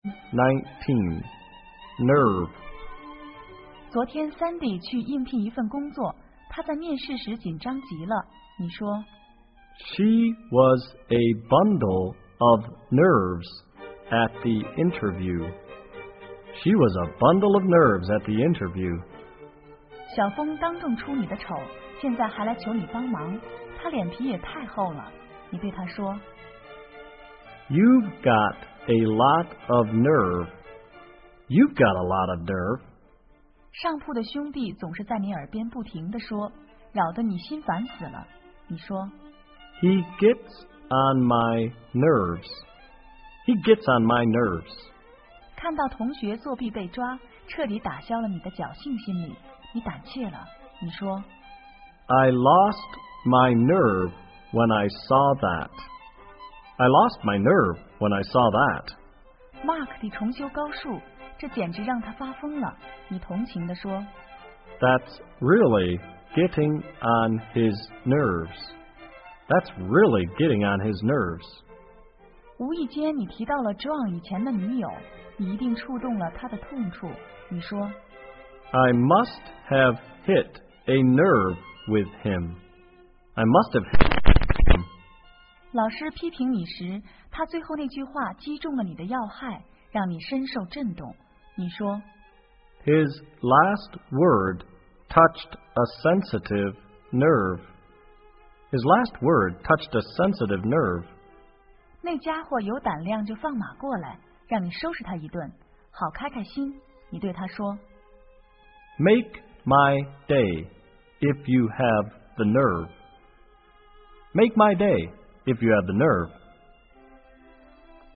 19. Nerve. 昨天 Sandy 去应聘一份工作，她在面试时紧张极了。你说 She was a bundle of nerves at the interview. She was a bundle of nerves at the interview. 小峰当众出你的丑，现在还来求你帮忙，他脸皮也太厚了。你对他说 You've got a lot of nerve. You've got a lot of nerve. 上铺的兄弟总是在你耳边不停地说，扰得你心烦死了。你说 He gets on my nerves. He gets on my nerves. 看到同学作弊被抓，彻底打消了你的侥幸心理，你胆怯了。你说 I lost my nerve when I saw that. I lost my nerve when I saw that. Mark 得重修高数，这简直让他发疯了。你同情地说 That's really getting on his nerves. That's really getting on his nerves. 无意间你提到了 John 以前的女友，你一定触动了他的痛处。你说 I must have hit a nerve with him. I must have hit him. 老师批评你时，他最后那句话击中了你的要害，让你深受震动。你说 His last word touched a sensitive nerve. His last word touched a sensitive nerve. 那家伙有胆量就放马过来，让你收拾他一顿，好开开心。你对他说 Make my day if you have the nerve. Make my day if you have the nerve.